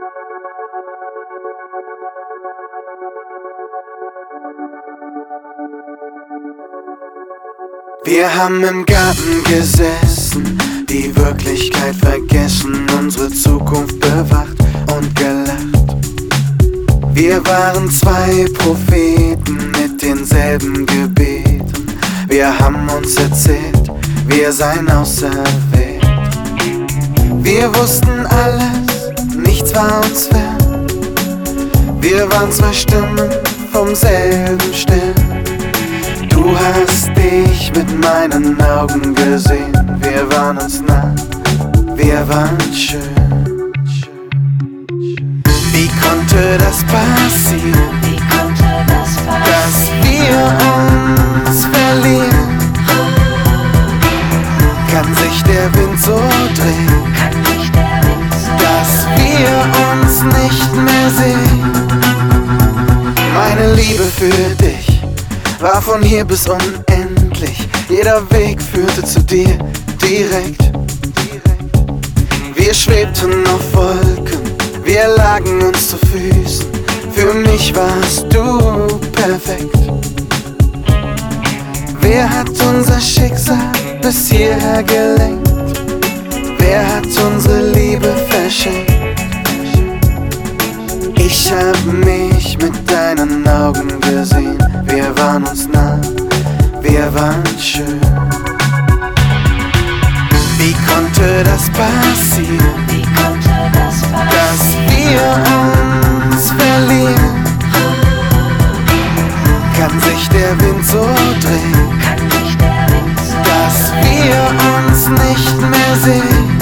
Wir haben im Garten gesessen, die Wirklichkeit vergessen, unsere Zukunft bewacht und gelacht. Wir waren zwei Propheten mit denselben Gebeten. Wir haben uns erzählt, wir seien auserwählt. Wir wussten alles, nichts war uns fern. Wir waren zwei Stimmen vom selben Stern. Du hast dich mit meinen Augen gesehen. Wir waren uns nah, wir waren schön. Wie konnte das passieren? Dass wir uns verlieren? Kann sich der Wind so drehen, dass wir uns nicht mehr sehen? Meine Liebe für dich war von hier bis unendlich. Jeder Weg führte zu dir direkt. Wir schwebten auf Wolken, wir lagen uns zu Füßen. Für mich warst du perfekt. Wer hat unser Schicksal bis hierher gelenkt? Wer hat unsere Liebe verschenkt? Ich hab mich mit deinen Augen gesehen. Wir waren uns nah, wir waren schön. Wie konnte das passieren? Dass wir uns verlieren? Kann sich der Wind so drehen, dass wir uns nicht mehr sehen?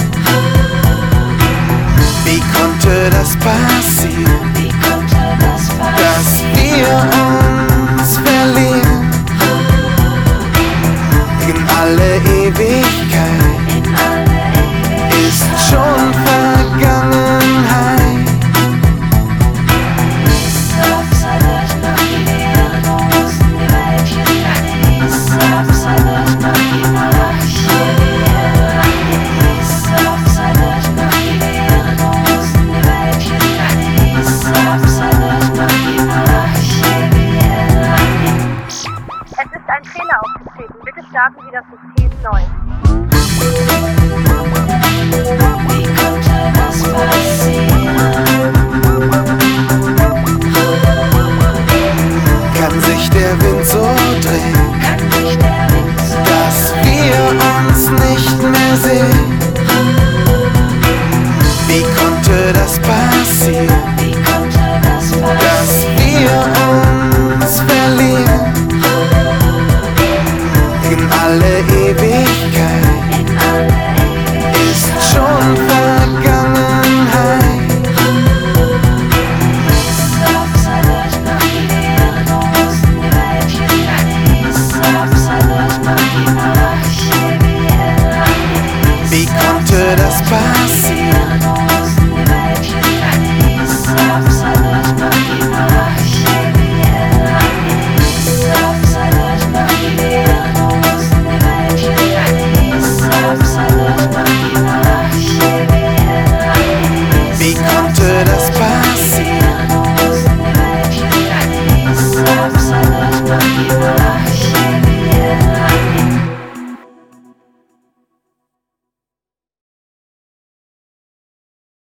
Wie konnte das passieren? Dass wir uns verlieren? In alle Ewigkeit ist schon Vergangenheit. Es ist ein Fehler aufgetreten. Bitte starten Sie das System.